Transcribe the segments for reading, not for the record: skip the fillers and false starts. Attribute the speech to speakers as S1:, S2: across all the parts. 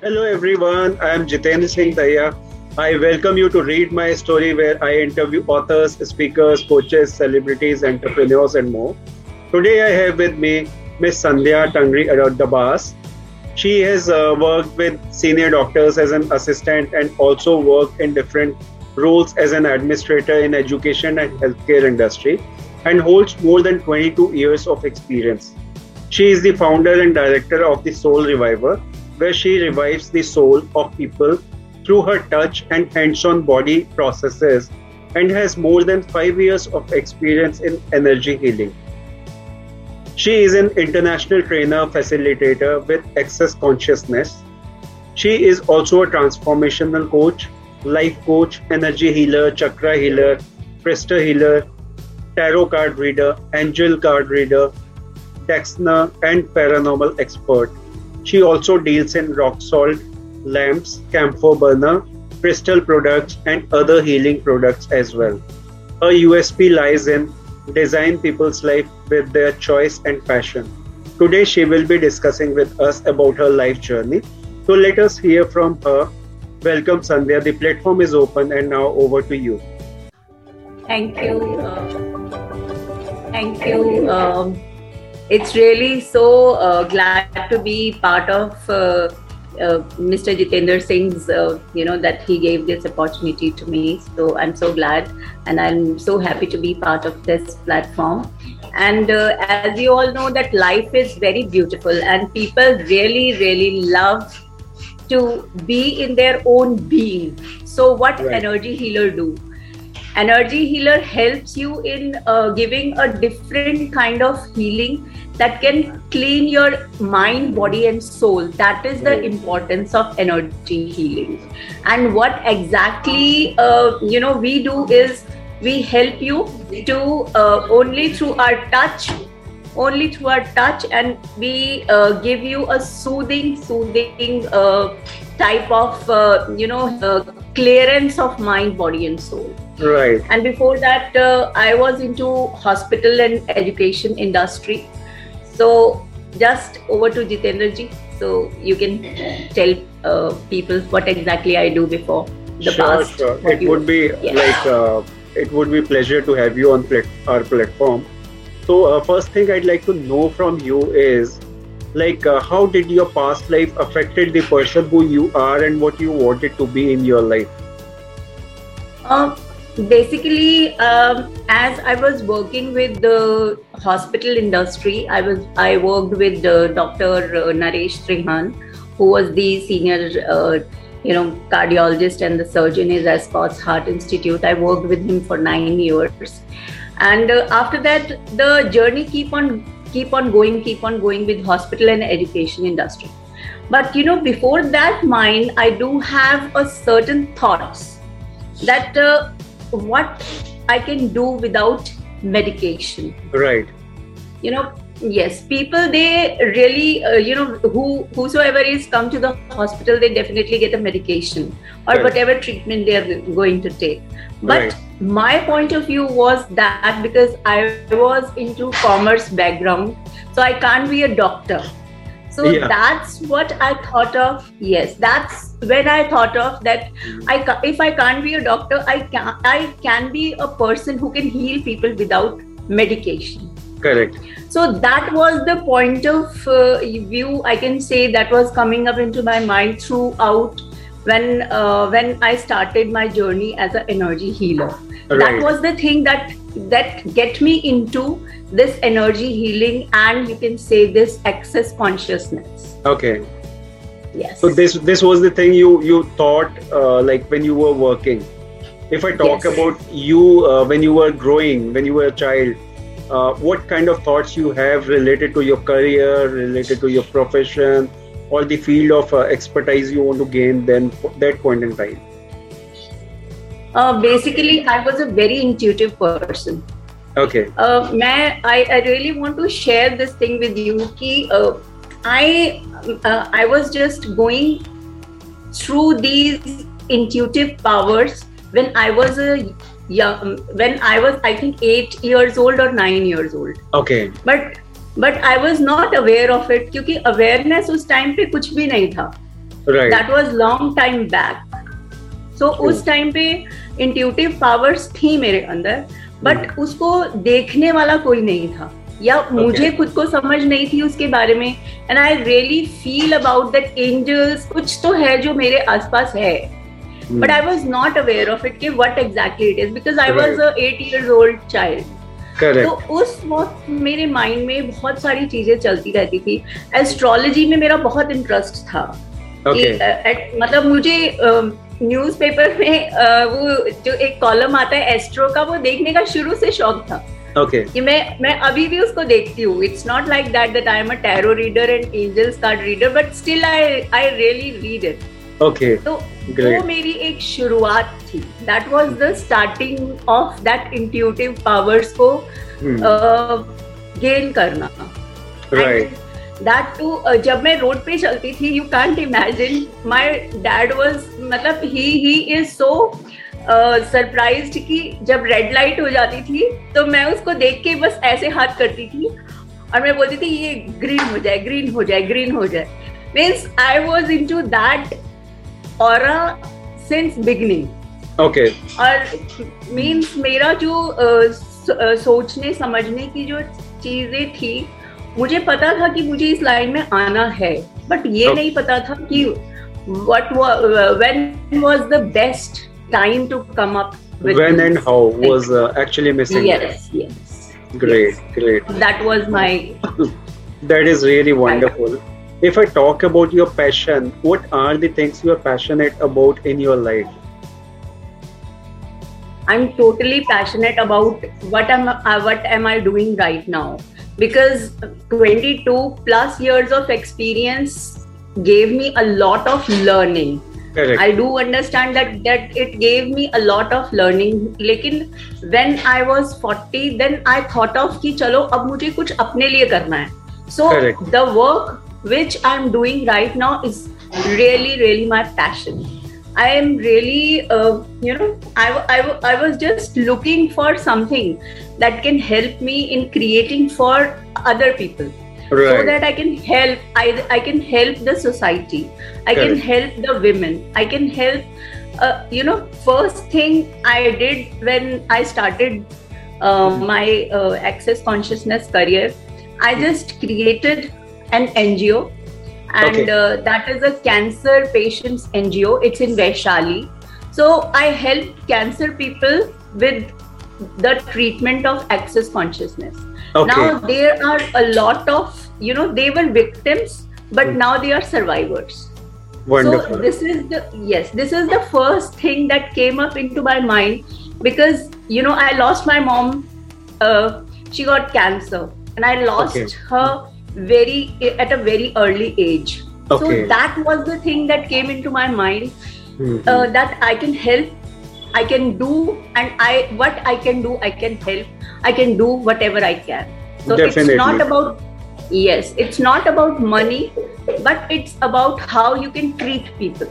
S1: Hello everyone, I am Jitendra Singh Daya. I welcome you to Read My Story, where I interview authors, speakers, coaches, celebrities, entrepreneurs, and more. Today I have with me Miss Sandhya Tangri Dabas. She has worked with senior doctors as an assistant and also worked in different roles as an administrator in education and healthcare industry and holds more than 22 years of experience. She is the founder and director of the Soul Reviver, where she revives the soul of people through her touch and hands-on body processes, and has more than 5 years of experience in energy healing. She is an international trainer facilitator with Access Consciousness. She is also a transformational coach, life coach, energy healer, chakra healer, crystal healer, tarot card reader, angel card reader, Dexner, and paranormal expert. She also deals in rock salt, lamps, camphor burner, crystal products, and other healing products as well. Her USP lies in design people's life with their choice and passion. Today she will be discussing with us about her life journey. So let us hear from her. Welcome Sandhya. The platform is open and now over to you.
S2: Thank you. Thank you. It's really so glad to be part of Mr. Jitendra Singh's, that he gave this opportunity to me. So I'm so glad, and I'm so happy to be part of this platform. And as you all know, that life is very beautiful, and people really, really love to be in their own being. So what energy healer do? Energy healer helps you in giving a different kind of healing that can clean your mind, body and soul. That is the importance of energy healing. And what exactly we do is we help you to only through our touch, and we give you a soothing type of clearance of mind, body and soul.
S1: Right.
S2: And before that, I was into hospital and education industry. So just over to Jitendra ji. So you can tell people what exactly I do before the past.
S1: Sure. It would be it would be pleasure to have you on our platform. So first thing I'd like to know from you is how did your past life affected the person who you are and what you wanted to be in your life?
S2: Basically, as I was working with the hospital industry, I worked with Dr. Naresh Trihan, who was the senior cardiologist and the surgeon in Escorts Heart Institute. I worked with him for 9 years, and after that, the journey keep on going with hospital and education industry. But before that, I do have a certain thoughts that what I can do without medication.
S1: Right.
S2: Yes, people, they really, whosoever is come to the hospital, they definitely get a medication or whatever treatment they are going to take. But my point of view was that because I was into commerce background, so I can't be a doctor. So that's what I thought of. Yes, that's when I thought of that. If I can't be a doctor, I can be a person who can heal people without medication.
S1: Correct.
S2: So that was the point of view, I can say, that was coming up into my mind throughout when I started my journey as an energy healer. That was the thing that get me into this energy healing, and you can say this access consciousness.
S1: Okay.
S2: Yes.
S1: So this was the thing you thought when you were working. If I talk about you when you were growing, when you were a child, what kind of thoughts you have related to your career, related to your profession, or the field of expertise you want to gain then that point in time?
S2: Basically, I was a very intuitive person.
S1: Okay.
S2: I really want to share this thing with you. I was just going through these intuitive powers when I was I think 8 years old or 9 years old.
S1: Okay.
S2: But I was not aware of it क्योंकि awareness उस time पे कुछ भी नहीं था.
S1: Right.
S2: That was long time back. So उस time पे intuitive powers थी मेरे अंदर, बट उसको देखने वाला कोई नहीं था, या मुझे खुद को समझ नहीं थी उसके बारे में. And I really feel about that angels, कुछ तो है जो मेरे आसपास है, but I was not aware of it कि what exactly it is, because I was a 8 years old child. तो उस वक्त मेरे माइंड में बहुत सारी चीजें चलती रहती थी. एस्ट्रोलॉजी में मेरा बहुत इंटरेस्ट था. मतलब मुझे न्यूज़पेपर में वो जो एक कॉलम आता है एस्ट्रो का, वो देखने का शुरू से शौक था. कि मैं अभी भी उसको देखती हूँ. It's not like that I am a tarot reader and angels card reader, but still I really read it. तो वो मेरी एक शुरुआत थी. That was the starting of that intuitive powers को गेन करना. That too, जब मैं रोड पे चलती थी, you can't imagine, my dad was, मतलब he is so surprised कि जब रेड लाइट हो जाती थी तो मैं उसको देख के बस ऐसे हाथ करती थी और मैं बोलती थी ये ग्रीन हो जाए, ग्रीन हो जाए, ग्रीन हो जाए. Means I was into that aura since beginning. और means मेरा जो सोचने समझने की जो चीजें थी, मुझे पता था कि मुझे इस लाइन में आना है, बट ये नहीं पता था कि when was the best time to come up with
S1: when
S2: this.
S1: And how was actually missing.
S2: Yes.
S1: Great.
S2: That was my
S1: that is really wonderful. If I talk about your passion, what are the things you are passionate about in your life?
S2: I'm totally passionate about what am I doing right now, because 22 plus years of experience gave me a lot of learning.
S1: Correct.
S2: I do understand that it gave me a lot of learning. लेकिन when I was 40, then I thought of कि चलो अब मुझे कुछ अपने लिए करना है. So
S1: Correct.
S2: the work which I'm doing right now is really my passion. I am really, I was just looking for something that can help me in creating for other people.
S1: Right.
S2: So that I can help, I can help the society. I
S1: Correct.
S2: can help the women. I can help, first thing I did when I started my Access Consciousness career, I just created an NGO. And that is a cancer patients NGO. It's in Vaishali. So I help cancer people with the treatment of Access Consciousness. Now there are a lot of, they were victims, but now they are survivors.
S1: Wonderful.
S2: So this is the first thing that came up into my mind, because I lost my mom. She got cancer, and I lost her at a very early age. So that was the thing that came into my mind, that I can help, I can do, and what I can do, I can help, I can do whatever I can. So
S1: Definitely.
S2: It's not about money, but it's about how you can treat people.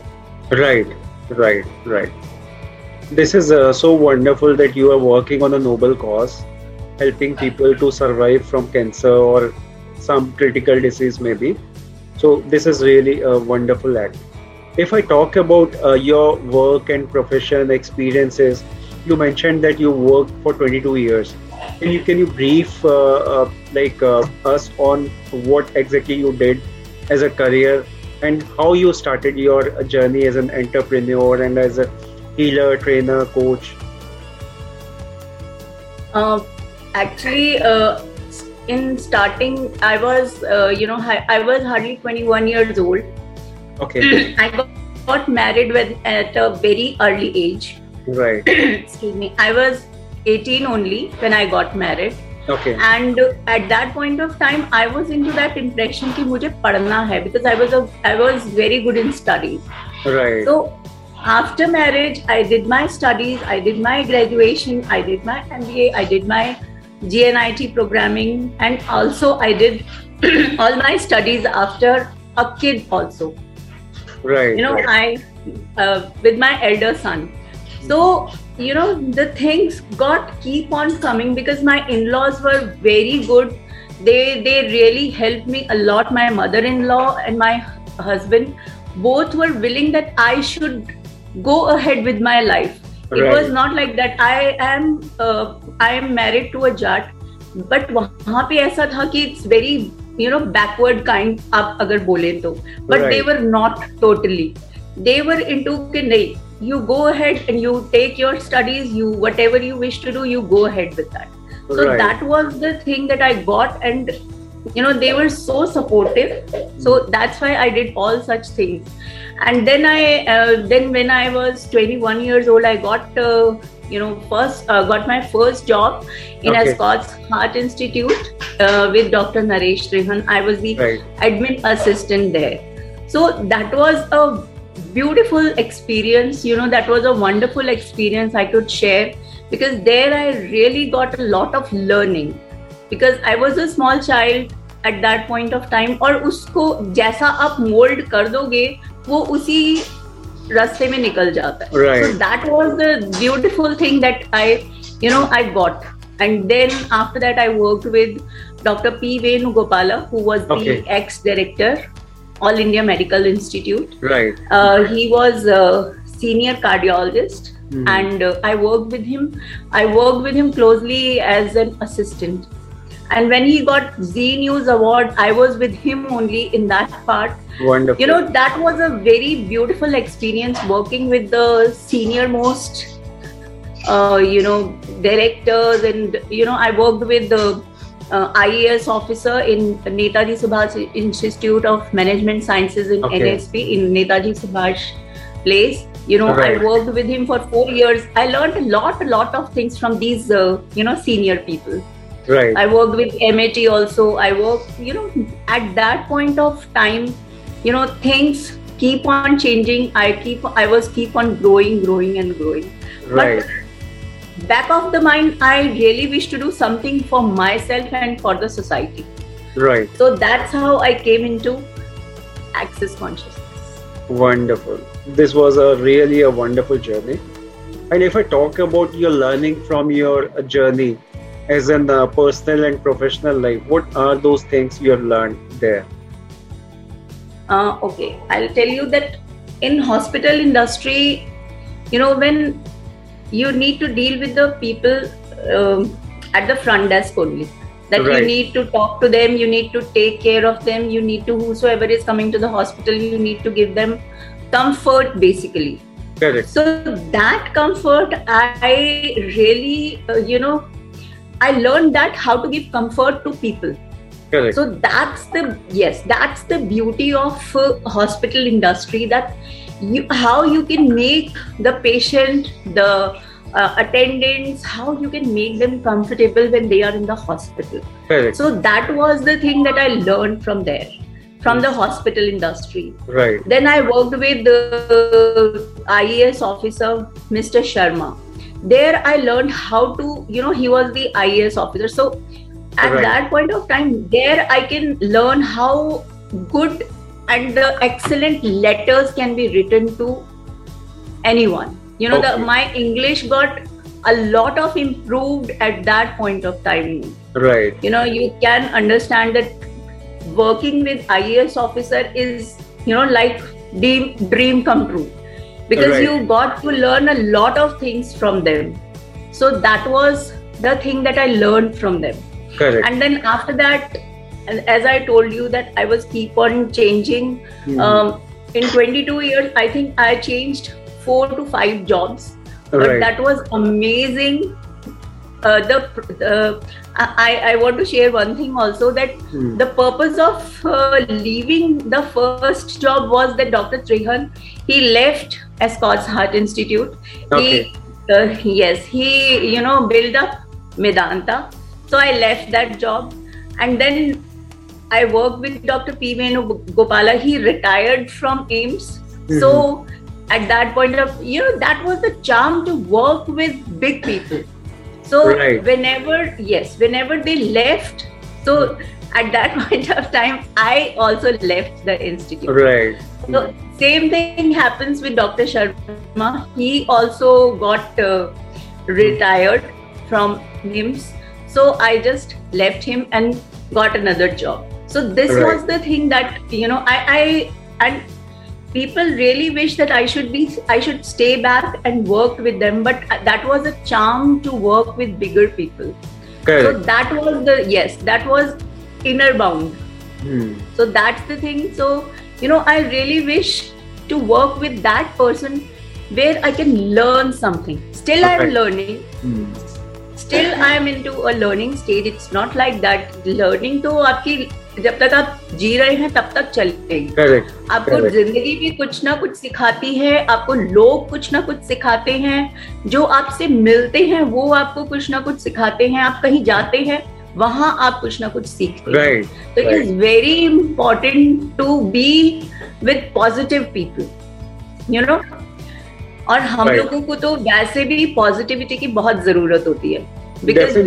S1: Right. This is so wonderful that you are working on a noble cause, helping people to survive from cancer or some critical disease maybe. So this is really a wonderful act. If I talk about your work and profession experiences, you mentioned that you worked for 22 years. Can you brief us on what exactly you did as a career and how you started your journey as an entrepreneur and as a healer, trainer, coach?
S2: Actually, in starting, I was hardly 21 years old. I got married at a very early age.
S1: Right.
S2: Excuse me. I was 18 only when I got married. And at that point of time, I was into that impression कि मुझे पढ़ना है, because I was very good in studies.
S1: Right.
S2: So after marriage, I did my studies, I did my graduation, I did my MBA, I did my GNIT programming, and also I did all my studies after a kid also.
S1: Right.
S2: I with my elder son. So the things keep on coming, because my in-laws were very good. They really helped me a lot. My mother-in-law and my husband both were willing that I should go ahead with my life. It was not like that I am married to a Jat, but वहाँ पे ऐसा था कि it's very backward kind आप अगर बोले तो, but they were not totally. They were into कि नहीं, you go ahead and you take your studies, you whatever you wish to do, you go ahead with that. So that was the thing that I got, and they were so supportive. So that's why I did all such things. And then then when I was 21 years old, I got got my first job in Escorts Heart Institute with Dr. Naresh Trehan. I was the admin assistant there. So that was a beautiful experience. That was a wonderful experience I could share, because there I really got a lot of learning, because I was a small child at that point of time, और उसको जैसा आप mold कर दोगे वो उसी रास्ते में निकल जाता है. So that was the beautiful thing that I got. And then after that I worked with Dr. P. Venugopala, who was the ex-director, All India Medical Institute. He was a senior cardiologist, and I worked with him. I worked with him closely as an assistant. And when he got Zee News Award, I was with him only in that part.
S1: Wonderful.
S2: That was a very beautiful experience, working with the senior most, directors, and I worked with the IAS officer in Netaji Subhash Institute of Management Sciences in NSP in Netaji Subhash Place. I worked with him for 4 years. I learned a lot of things from these, senior people. I worked with MAT also. I worked, at that point of time, things keep on changing. I was keep on growing and growing. But back of the mind, I really wish to do something for myself and for the society. So that's how I came into Access Consciousness.
S1: Wonderful. This was really a wonderful journey. And if I talk about your learning from your journey, as in the personal and professional life, what are those things you have learned there?
S2: Okay, I'll tell you that in hospital industry, when you need to deal with the people at the front desk only, that you need to talk to them, you need to take care of them, you need to, whosoever is coming to the hospital, you need to give them comfort basically. So that comfort, I really, I learned that how to give comfort to people. So that's the beauty of hospital industry, that how you can make the patient, the attendants, how you can make them comfortable when they are in the hospital. So that was the thing that I learned from there, from the hospital industry. Then I worked with the IAS officer, Mr. Sharma. There I learned how to, he was the IAS officer. So at that point of time, there I can learn how good and the excellent letters can be written to anyone. My English got a lot of improved at that point of time. You can understand that working with IAS officer is, like dream come true. Because you got to learn a lot of things from them. So that was the thing that I learned from them. And then after that, as I told you, that I was keep on changing. In 22 years, I think I changed 4 to 5 jobs. But that was amazing. I want to share one thing also, that the purpose of leaving the first job was that Dr. Trehan, he left Escorts Heart Institute. He built up Medanta. So I left that job, and then I worked with Dr. P. Venugopala. He retired from AIIMS. So at that point of, that was the charm to work with big people. So whenever they left, so at that point of time, I also left the institute. So same thing happens with Dr. Sharma. He also got retired from AIIMS. So I just left him and got another job. So this was the thing that, people really wish that I should stay back and work with them, but that was a charm to work with bigger people.
S1: Correct.
S2: So that was inner bound. So that's the thing. So, I really wish to work with that person where I can learn something. Still I'm learning. Still I am into a learning stage. It's not like that. Learning तो आपकी जब तक आप जी रहे हैं तब तक चलेगी.
S1: Correct.
S2: आपको जिंदगी भी कुछ ना कुछ सिखाती है, आपको लोग कुछ ना कुछ सिखाते हैं, जो आपसे मिलते हैं वो आपको कुछ ना कुछ सिखाते हैं, आप कहीं जाते हैं वहां आप कुछ ना कुछ सीखते हैं. तो it is very important to be with positive people, और हम लोगों को तो वैसे भी पॉजिटिविटी की बहुत जरूरत होती है, because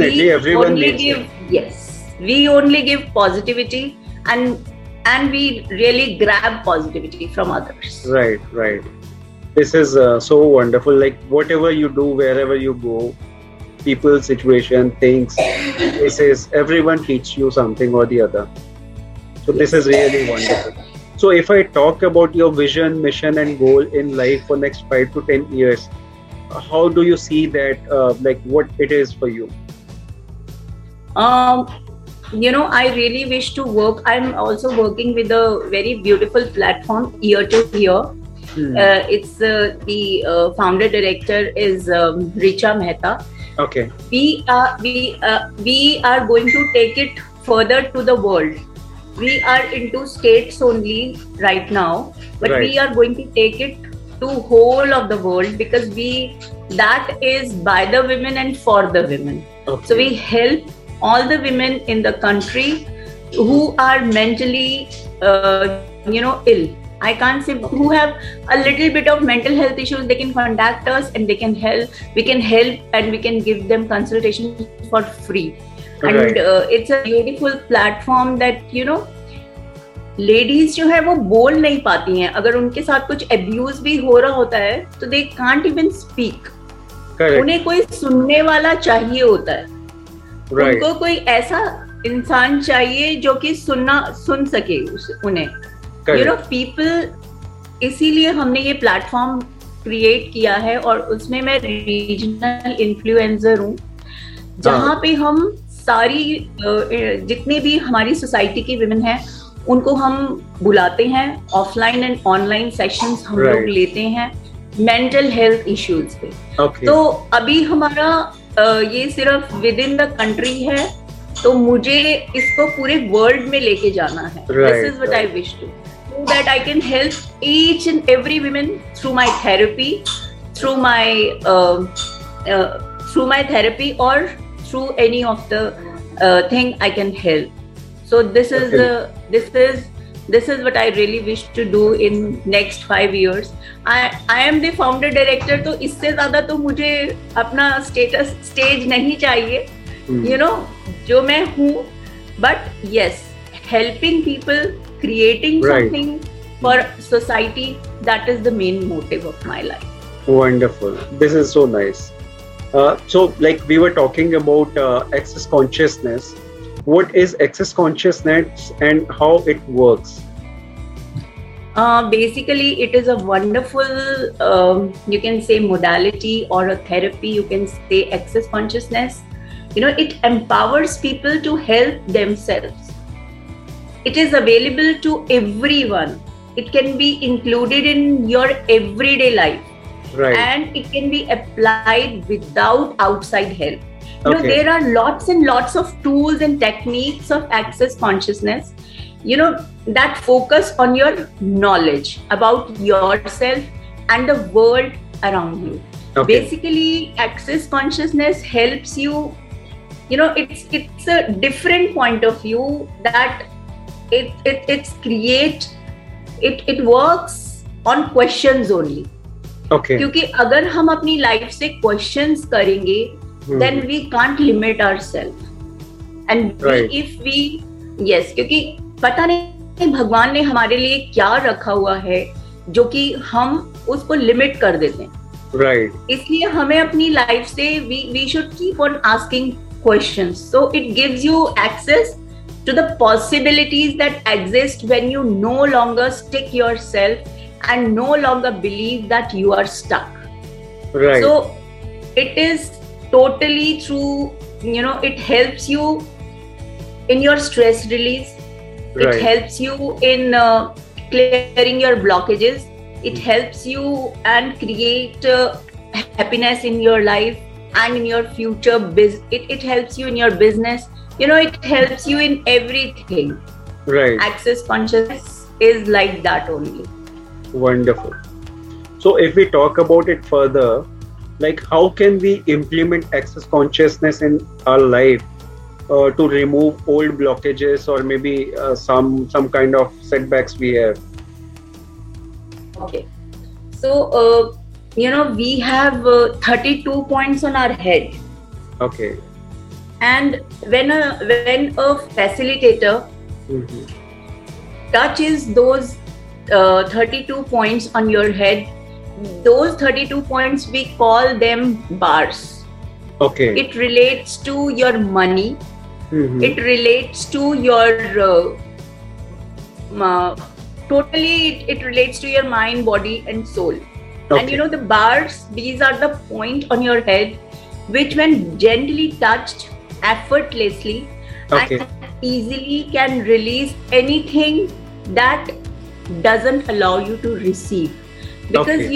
S2: we only give positivity and we really grab positivity from others.
S1: Right. This is so wonderful. Like whatever you do, wherever you go, people, situation, things, places, everyone teach you something or the other. So this is really wonderful. So if I talk about your vision, mission and goal in life for next 5 to 10 years, how do you see that, like what it is for you?
S2: I really wish to work. I'm also working with a very beautiful platform, Ear to Hear. It's the founder director is Richa Mehta.
S1: Okay.
S2: We are going to take it further to the world. We are into states only right now, but we are going to take it to whole of the world, because that is by the women and for the women. Okay. So we help all the women in the country who are mentally, ill. I can't say who have a little bit of mental health issues. They can contact us and they can help. We can help and we can give them consultation for free. And it's a beautiful platform that, ladies जो है वो बोल नहीं पाती हैं. अगर उनके साथ कुछ abuse भी हो रहा होता है तो they can't even speak. उन्हें कोई सुनने वाला चाहिए होता है. उनको कोई ऐसा इंसान चाहिए जो कि सुन सके उन्हें. पीपल, इसीलिए हमने ये प्लेटफॉर्म क्रिएट किया है, और उसमें मैं रीजनल इन्फ्लुएंसर हूँ, जहाँ पे हम सारी जितने भी हमारी सोसाइटी की विमेन हैं उनको हम बुलाते हैं. ऑफलाइन एंड ऑनलाइन सेशंस हम लोग लेते हैं मेंटल हेल्थ इश्यूज पे. तो अभी हमारा ये सिर्फ विद इन द कंट्री है, तो मुझे इसको पूरे वर्ल्ड में लेके जाना है. This is what I wish to, so that I can help each and every woman through my therapy, through my therapy, or through any of the thing I can help. So this is what I really wish to do in next 5 years. I am the founder director, तो इससे ज़्यादा तो मुझे अपना stage नहीं चाहिए, जो मैं हूँ. But yes, helping people, creating something for society, that is the main motive of my life.
S1: Wonderful. This is so nice. So like we were talking about access consciousness. What is access consciousness and how it works?
S2: Basically, it is a wonderful, you can say modality or a therapy, you can say access consciousness. It empowers people to help themselves. It is available to everyone. It can be included in your everyday life. And it can be applied without outside help. There are lots and lots of tools and techniques of access consciousness, that focus on your knowledge about yourself and the world around you. Basically, access consciousness helps you, it's a different point of view that it works on questions only. क्योंकि अगर हम अपनी life से questions करेंगे, then we can't limit ourselves. And क्योंकि पता नहीं भगवान ने हमारे लिए क्या रखा हुआ है जो कि हम उसको लिमिट कर देते हैं. इसलिए हमें अपनी लाइफ से we should keep on asking questions. So it gives you access to the possibilities that exist when you no longer stick yourself and no longer believe that you are stuck.
S1: Right.
S2: So it is totally true. It helps you in your stress release.
S1: Right.
S2: It helps you in clearing your blockages. It helps you and create happiness in your life and in your future. It helps you in your business. It helps you in everything.
S1: Right.
S2: Access consciousness is like that only.
S1: Wonderful. So if we talk about it further, like how can we implement access consciousness in our life to remove old blockages or maybe some kind of setbacks we have?
S2: Okay. So, we have 32 points on our head.
S1: Okay.
S2: And when a facilitator touches those 32 points on your head, those 32 points, we call them bars.
S1: Okay.
S2: It relates to your money. It relates to your totally. It relates to your mind, body, and soul.
S1: Okay.
S2: And the bars, these are the point on your head, which when gently touched, effortlessly, and easily can release anything that doesn't allow you to receive. Because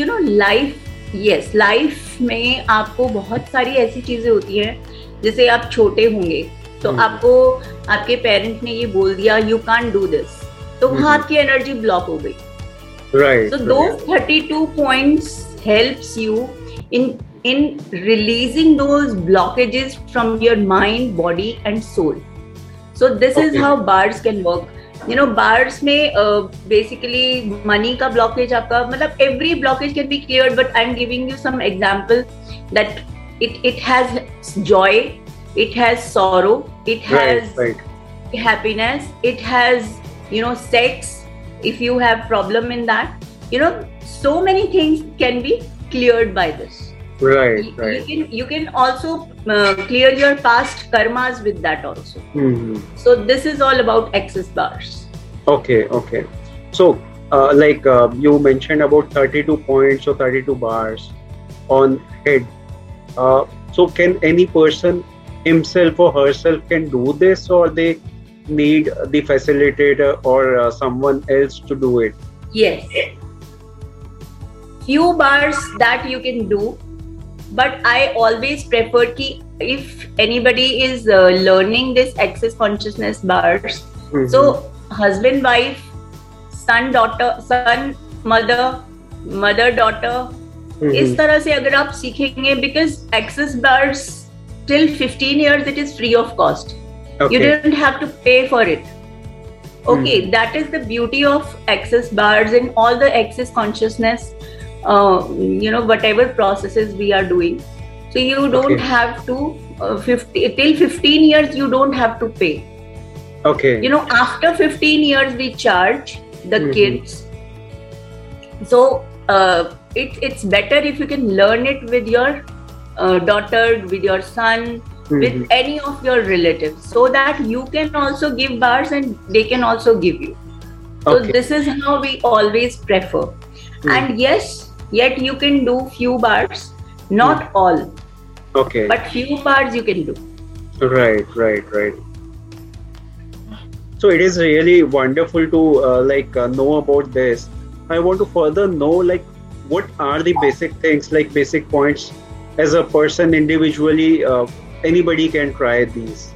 S2: life में आपको बहुत सारी ऐसी चीजें होती हैं, जैसे आप छोटे होंगे तो आपको आपके पेरेंट ने ये बोल दिया यू कांट डू दिस, तो वहाँ आपकी एनर्जी ब्लॉक हो गई.
S1: Right.
S2: So those 32 points helps you in releasing those blockages from your mind, body, and soul. So this is how bars can work. Bars में basically money का blockage आपका मतलब every blockage can be cleared, but I'm giving you some example that it has joy, it has sorrow, it has happiness, it has sex. If you have problem in that, so many things can be cleared by this.
S1: Right.
S2: You can also clear your past karmas with that also. So this is all about access bars.
S1: Okay. So you mentioned about 32 points or 32 bars on head. So can any person himself or herself can do this, or they need the facilitator or someone else to do it?
S2: Yes. Few bars that you can do, but I always prefer ki if anybody is learning this access consciousness bars, so husband, wife, son, daughter, son, mother, daughter, इस तरह से अगर आप सीखेंगे, because access bars till 15 years it is free of cost. You don't have to pay for it. That is the beauty of access bars and all the access consciousness, whatever processes we are doing. So you don't have to, till 15 years you don't have to pay. After 15 years we charge the kids. So it's better if you can learn it with your daughter, with your son, with any of your relatives, so that you can also give bars and they can also give you. So this is how we always prefer. And yes, yet you can do few bars, not all. But few bars you can do.
S1: Right. So it is really wonderful to know about this. I want to further know what are the basic things, basic points as a person individually. Anybody can try these.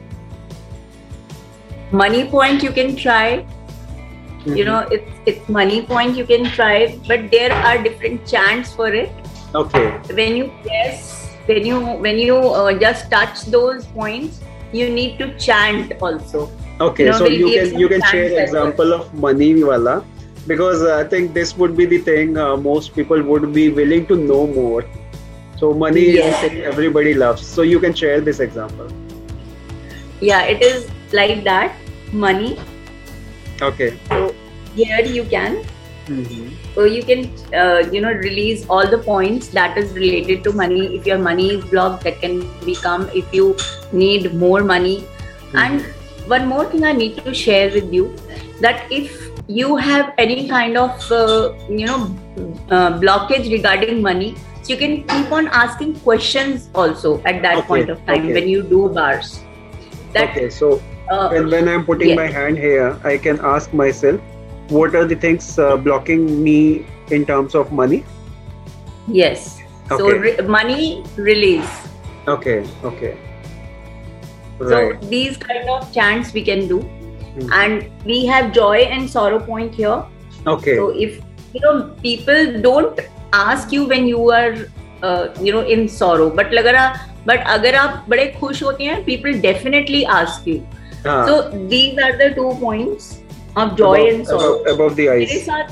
S1: Money
S2: point you can try. It's money point you can try, but there are different chants for it. When you press, when you just touch those points, you need to chant also.
S1: So you can share an example of money wala, because I think this would be the thing most people would be willing to know more. So money is something everybody loves. So you can share this example. Yeah,
S2: it is like that. Money. So here you can. So you can release all the points that is related to money. If your money is blocked, that can become if you need more money. And one more thing I need to share with you, that if you have any kind of blockage regarding money, so you can keep on asking questions also at that point of time when you do bars.
S1: So when I'm putting my hand here, I can ask myself, what are the things blocking me in terms of money?
S2: Yes. So money release.
S1: Okay.
S2: Right. So these kind of chants we can do. And we have joy and sorrow point here. Okay. So if people don't ask you when you are in sorrow, but agar aap bade khush hote hain, people definitely ask you. So these are the 2 points of joy and sorrow.
S1: Above the eyes.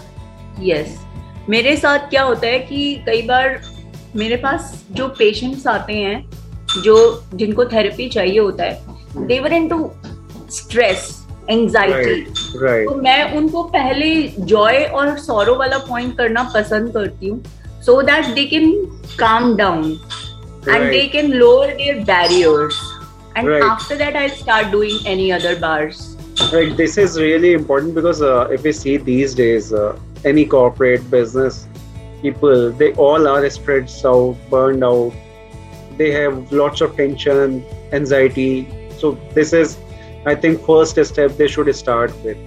S2: मेरे साथ क्या होता है कि कई बार मेरे पास जो patients आते हैं जिनको थेरेपी चाहिए होता है, they were into stress, anxiety.
S1: Right.
S2: तो मैं उनको पहले जॉय और सॉरो वाला पॉइंट करना पसंद करती हूँ, so that they can calm down and they can lower their barriers, and after that I start doing any other bars.
S1: Right, this is really important because if we see these days, any corporate business people, they all are stressed out, burned out. They have lots of tension, anxiety. So this is, I think, first step they should start with.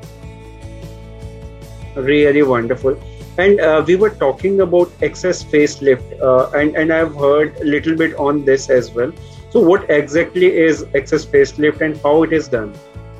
S1: Really wonderful. And we were talking about excess facelift, and I've heard a little bit on this as well. So what exactly is excess facelift and how it is done?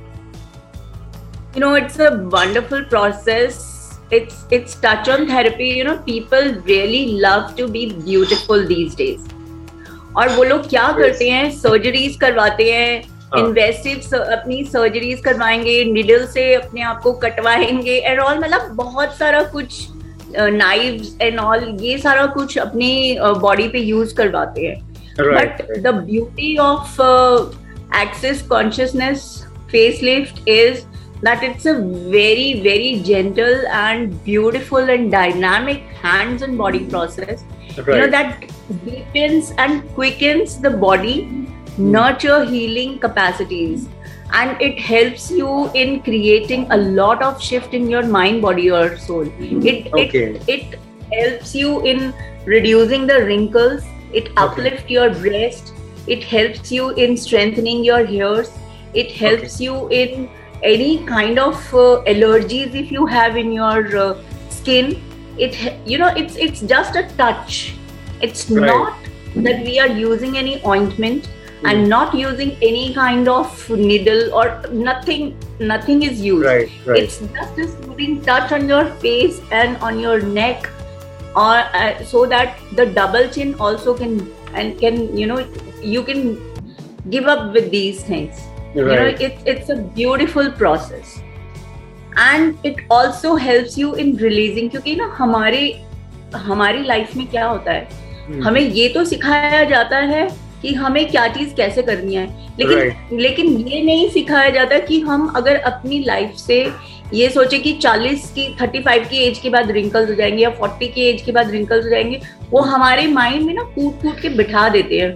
S2: It's a wonderful process. It's touch on therapy. People really love to be beautiful these days. और वो लोग क्या करते हैं, surgeries करवाते हैं, invasive अपनी surgeries करवाएंगे, निडल से अपने आप को कटवाएंगे एंड ऑल, मतलब बहुत सारा कुछ, नाइव्स एंड ऑल, ये सारा कुछ अपनी बॉडी पे यूज करवाते हैं. But the beauty of access consciousness facelift is that it's a very, very gentle and beautiful and dynamic hands and body process. That deepens and quickens the body, nurture healing capacities, and it helps you in creating a lot of shift in your mind, body or soul. It helps you in reducing the wrinkles, it uplifts your breast, it helps you in strengthening your hairs, it helps you in any kind of allergies if you have in your skin. It's just a touch. It's not that we are using any ointment and not using any kind of needle or nothing is used. It's just a soothing touch on your face and on your neck, or so that the double chin also can you can give up with these things. It's a beautiful process, and it also helps you in releasing, क्योंकि हमारी life में क्या होता है, हमें ये तो सिखाया जाता है कि हमें क्या चीज कैसे करनी है, लेकिन ये नहीं सिखाया जाता कि हम अगर अपनी लाइफ से ये सोचे कि 35 की एज के बाद रिंकल्स हो जाएंगे या 40 की एज के बाद रिंकल्स हो जाएंगे, वो हमारे माइंड में कूट के बिठा देते हैं.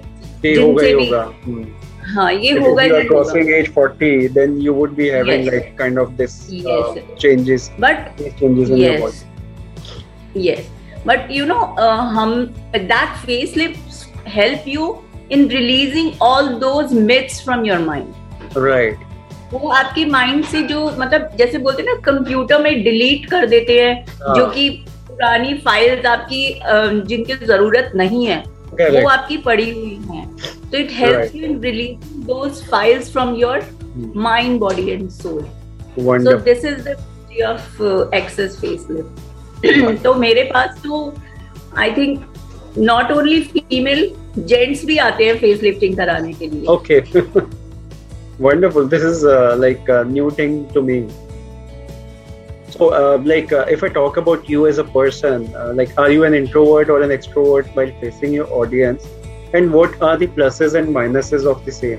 S2: हाँ, ये होगा.
S1: If you are crossing age 40, then you would be having like kind of this changes.
S2: But
S1: changes in your body.
S2: Yes, but that facelifts help you in releasing all those myths from your mind.
S1: Right.
S2: वो आपके mind से जो, मतलब जैसे बोलते हैं ना, computer में डिलीट कर देते हैं, जो कि पुरानी फाइल्स आपकी जिनकी जरूरत नहीं है, वो आपकी पड़ी हुई हैं. So it helps you in releasing those files from your mind, body and soul.
S1: Wonderful.
S2: So this is the beauty of excess facelift. तो मेरे पास तो I think not only female, gents भी आते हैं facelifting कराने के लिए.
S1: Okay. Wonderful. This is like a new thing to me. So if I talk about you as a person, are you an introvert or an extrovert while facing your audience? And what are the pluses and minuses of the same?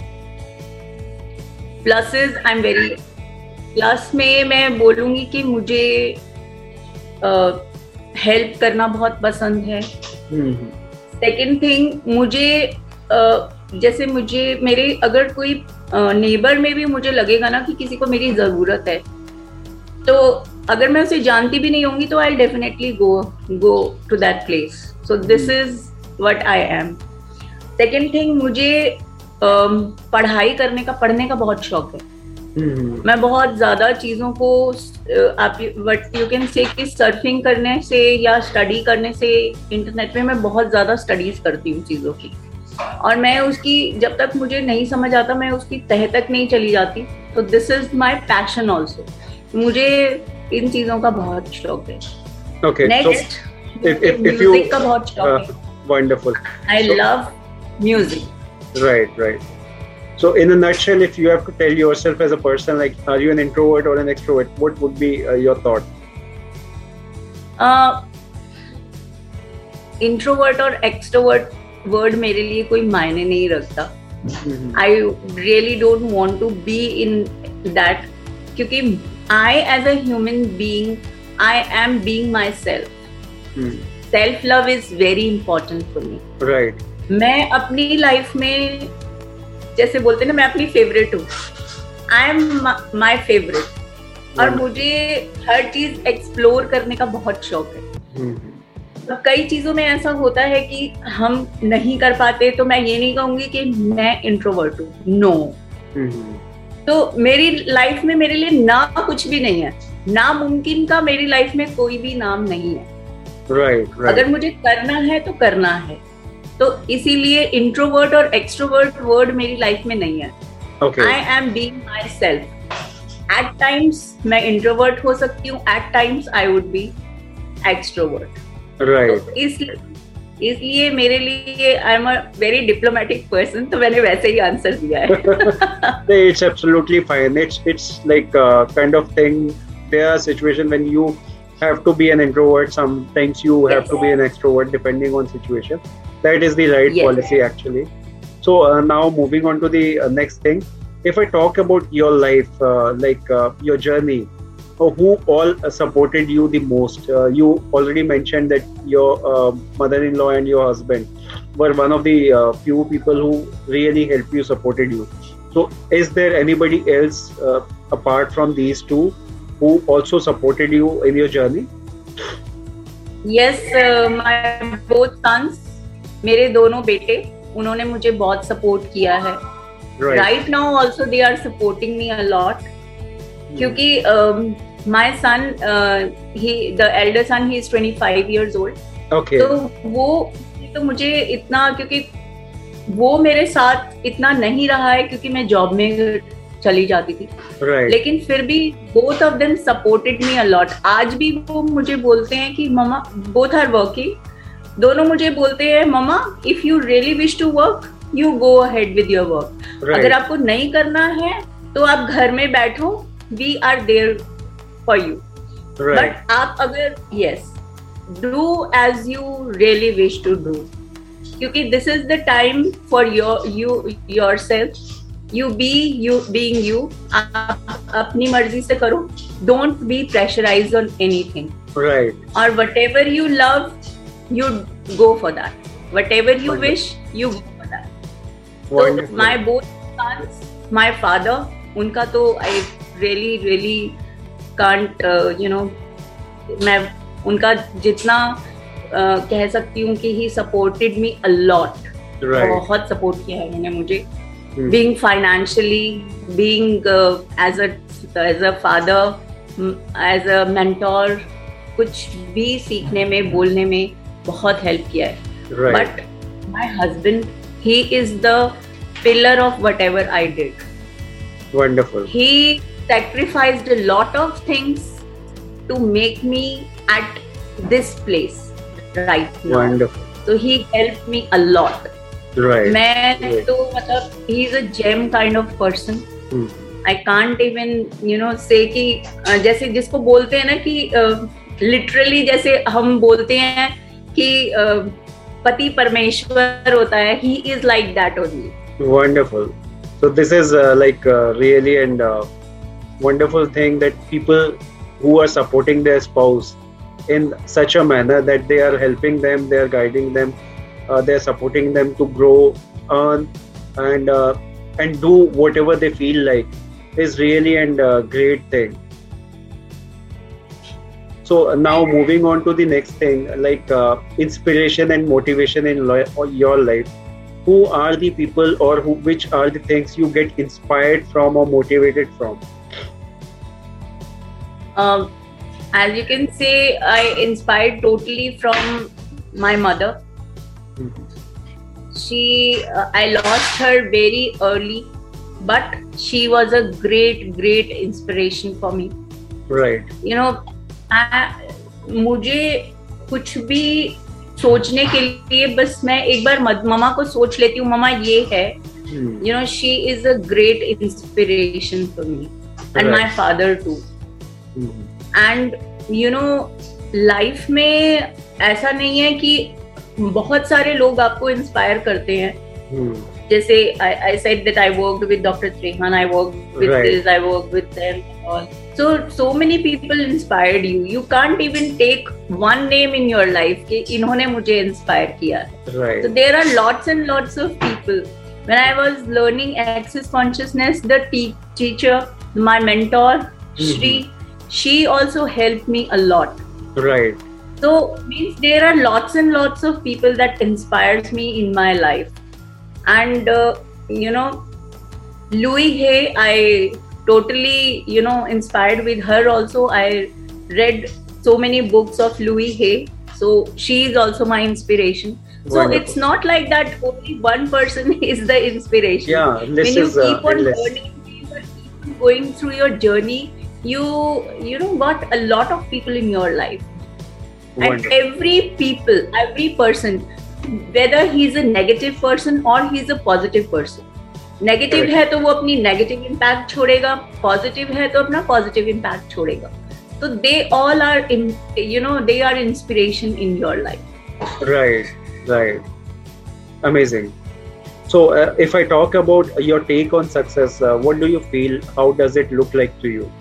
S2: Pluses, plus में मैं बोलूँगी कि मुझे help करना बहुत पसंद है. Second thing, मुझे जैसे मेरे अगर कोई नेबर में भी मुझे लगेगा ना कि किसी को मेरी जरूरत है, तो अगर मैं उसे जानती भी नहीं होंगी तो I definitely go to that place. So this is what I am. Second thing, मुझे पढ़ने का बहुत शौक है. मैं बहुत ज्यादा चीजों को आप वट यू कैन से कि सर्फिंग करने से या स्टडी करने से इंटरनेट पे मैं बहुत ज्यादा स्टडीज करती हूँ चीजों की, और मैं उसकी जब तक मुझे नहीं समझ आता मैं उसकी तह तक नहीं चली जाती. तो this is my passion also. मुझे इन चीजों का बहुत शौक है.
S1: Okay,
S2: नेक्स्ट, म्यूजिक का बहुत शौक है.
S1: Wonderful.
S2: I love music.
S1: Right. So in a nutshell, if you have to tell yourself as a person, like, are you an introvert or an extrovert, what would be your thought?
S2: Introvert और extrovert word मेरे लिए कोई मायने नहीं रखता. I really don't want to be in that, क्योंकि I as a human being I am being myself. Self love is very important for me.
S1: Right.
S2: मैं अपनी लाइफ में जैसे बोलते हैं ना, मैं अपनी फेवरेट हूँ. I am my favourite. और मुझे हर चीज एक्सप्लोर करने का बहुत शौक है. तो कई चीजों में ऐसा होता है कि हम नहीं कर पाते, तो मैं ये नहीं कहूंगी कि मैं इंट्रोवर्ट हूँ. नो. तो मेरी लाइफ में मेरे लिए ना कुछ भी नहीं है. नामुमकिन का मेरी लाइफ में कोई भी नाम नहीं है.
S1: राइट.
S2: अगर मुझे करना है तो करना है. तो इसीलिए इंट्रोवर्ट और एक्सट्रोवर्ट वर्ड मेरी लाइफ में नहीं है. I am being myself. At times मैं इंट्रोवर्ट हो सकती हूँ, at times I would be extrovert.
S1: Right.
S2: इसलिए मेरे लिए I am a very diplomatic person, तो मैंने वैसे ही आंसर दिया है.
S1: It's absolutely fine. It's like kind of thing. There are situations when you have to be an introvert. Sometimes you have to be an extrovert, depending on situation. That is the right policy, actually. So now moving on to the next thing. If I talk about your life, your journey, who all supported you the most? You already mentioned that your mother-in-law and your husband were one of the few people who really helped you, supported you. So is there anybody else apart from these two who also supported you in your journey?
S2: Yes, my both sons, मेरे दोनों बेटे, उन्होंने मुझे बहुत support किया है. Right now also they are supporting me a lot. क्योंकि my son, the elder son, he is 25 years old.
S1: Okay.
S2: तो मुझे इतना, क्योंकि वो मेरे साथ इतना नहीं रहा है क्योंकि मैं जॉब में चली जाती थी. लेकिन फिर भी both of them supported me a lot. आज भी वो मुझे बोलते हैं कि मम्मा, both are working. दोनों मुझे बोलते हैं मम्मा, if you really wish to work, you go ahead with your work. अगर आपको नहीं करना है तो आप घर में बैठो, we are there for you. But आप अगर do as you really wish to do, क्योंकि this is the time for yourself. You being you. आप अपनी मर्जी से करो. Don't be pressurized on anything.
S1: Right.
S2: Or whatever you love, you go for that. Whatever you wish, you go for that. So my both sons, my father, उनका तो I really can't, मैं उनका जितना कह सकती हूँ कि he supported me a lot. बहुत सपोर्ट किया है उन्होंने मुझे. Being financially, being as a father, as a mentor, कुछ भी सीखने में, बोलने में बहुत हेल्प किया है. But my husband, he is the pillar of whatever I did.
S1: Wonderful.
S2: He sacrificed a lot of things to make me at this place right now.
S1: Wonderful.
S2: So he helped me a lot.
S1: Right.
S2: मैं तो मतलब he is a gem kind of person. I can't even say कि जैसे जिसको बोलते हैं ना कि literally जैसे हम बोलते हैं कि पति परमेश्वर होता है, he is like that only.
S1: Wonderful. So this is really and wonderful thing that people who are supporting their spouse in such a manner that they are helping them, they are guiding them, they are supporting them to grow, earn, and do whatever they feel like is really and great thing. So now moving on to the next thing, like inspiration and motivation in your life. Who are the people, or which are the things you get inspired from or motivated from?
S2: As you can say, I inspired totally from my mother. I lost her very early, but she was a great inspiration for me.
S1: Right.
S2: You know, मुझे कुछ भी सोचने के लिए बस मैं एक बार मम्मा को सोच लेती हूँ, मम्मा ये है. You know, she is a great inspiration for me, and my father too. And you know, life में ऐसा नहीं है कि बहुत सारे लोग आपको इंस्पायर करते हैं. जैसे I said that I worked with Dr. Trehan, I worked with this, I worked with them and all. So many people inspired you. You can't even take one name in your life कि इन्होंने मुझे inspire किया.
S1: Right.
S2: So there are lots and lots of people. When I was learning Access Consciousness, the teacher, my mentor, Shri, she also helped me a lot.
S1: Right.
S2: So means there are lots and lots of people that inspires me in my life. And you know, Louise Hay, I totally, you know, inspired with her also. I read so many books of Louise Hay, so she is also my inspiration. So wonderful. It's not like that only one person is the inspiration.
S1: Yeah,
S2: when you keep on learning, keep going through your journey, you know, got a lot of people in your life. Wonderful. And every person, whether he's a negative person or he's a positive person. Negative है तो वो अपनी negative impact छोड़ेगा, positive है तो अपना positive impact छोड़ेगा. तो they all are, you know, they are inspiration in your life.
S1: Right. Amazing. So if I talk about your take on success, what do you feel? How does it look like to you?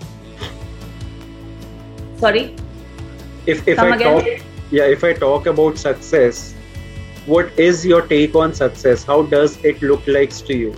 S2: Sorry?
S1: If I talk about success, what is your take on success? How does it look like to you?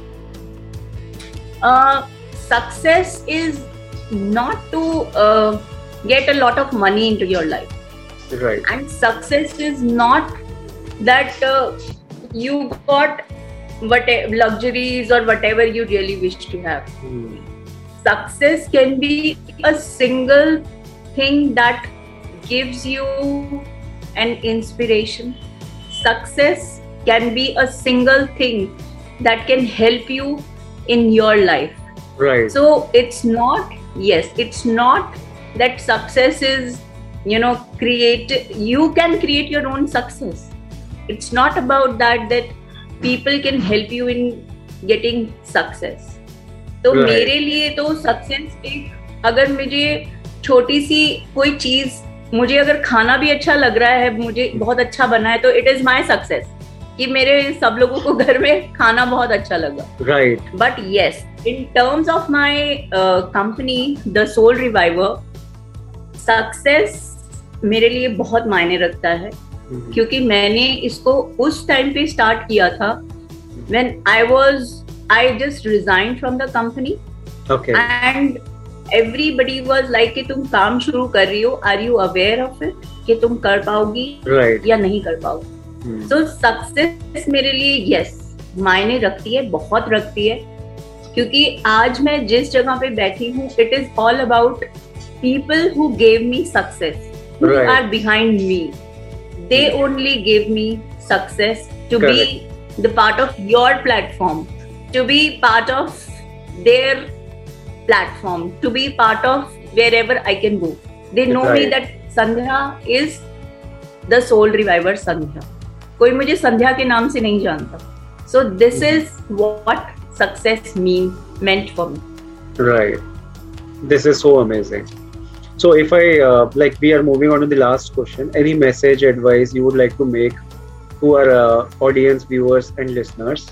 S2: Success is not to get a lot of money into your life.
S1: Right.
S2: And success is not that you got whatever luxuries or whatever you really wish to have. Success can be a single thing that gives you an inspiration. Success can be a single thing that can help you in your life.
S1: Right.
S2: So it's not that success is, you know, you can create your own success. It's not about that people can help you in getting success. तो मेरे लिए तो success एक, अगर मुझे छोटी सी कोई चीज, मुझे अगर खाना भी अच्छा लग रहा है, मुझे बहुत अच्छा बना है, तो इट इज माई सक्सेस कि मेरे सब लोगों को घर में खाना बहुत अच्छा लगा.
S1: Right.
S2: But yes, in terms of my company the soul reviver, success मेरे लिए बहुत मायने रखता है. क्योंकि मैंने इसको उस टाइम पे स्टार्ट किया था when I just resigned from the company.
S1: Okay.
S2: And everybody was like कि तुम काम शुरू कर रही हो, are you aware of it कि तुम कर पाओगी या नहीं कर पाओगी. So सक्सेस मेरे लिए yes मायने रखती है, बहुत रखती है. क्योंकि आज मैं जिस जगह पे बैठी हूँ, it is all about people who gave me success, who are behind me. They only gave me success to be the part of your platform, to be part of their platform, to be part of wherever I can go. They know me that Sandhya is the soul reviver Sandhya. कोई मुझे संध्या के नाम से नहीं जानता. So this is what success meant for me.
S1: Right. This is so amazing. So if I we are moving on to the last question, any message, advice you would like to make to our audience, viewers and listeners?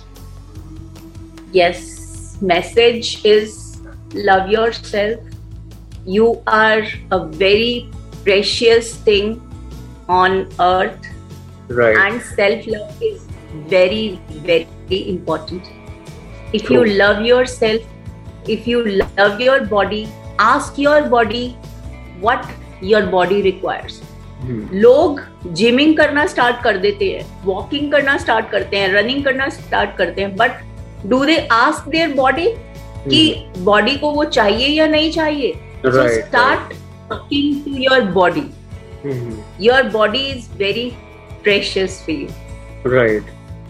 S2: Yes, message is love yourself. You are a very precious thing on earth.
S1: Right.
S2: And self-love is very, very important. If you love yourself, if you love your body, ask your body what your body requires. लोग gymming करना start कर देते हैं, walking करना start करते हैं, running करना start करते हैं, but do they ask their body कि बॉडी को वो चाहिए या नहीं चाहिए? So start talking to your body. Your body is very precious for you.
S1: Right.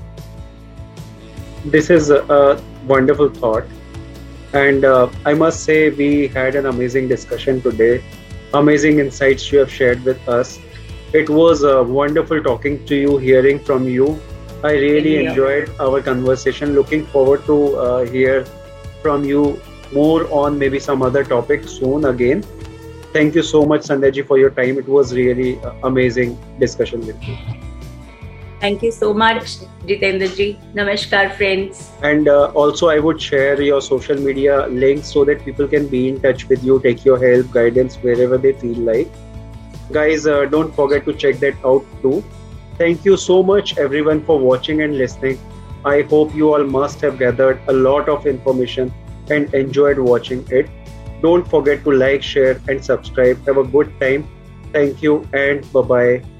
S1: This is a wonderful thought, and I must say we had an amazing discussion today. Amazing insights you have shared with us. It was wonderful talking to you, hearing from you. I really enjoyed our conversation. Looking forward to hear from you more on maybe some other topic soon again. Thank you so much, Sandhya ji, for your time. It was really amazing discussion with you.
S2: Thank you so much, Jitendra ji. Namaskar, friends.
S1: And also, I would share your social media links so that people can be in touch with you, take your help, guidance wherever they feel like. Guys, don't forget to check that out too. Thank you so much, everyone, for watching and listening. I hope you all must have gathered a lot of information and enjoyed watching it. Don't forget to like, share, and subscribe. Have a good time. Thank you, and bye-bye.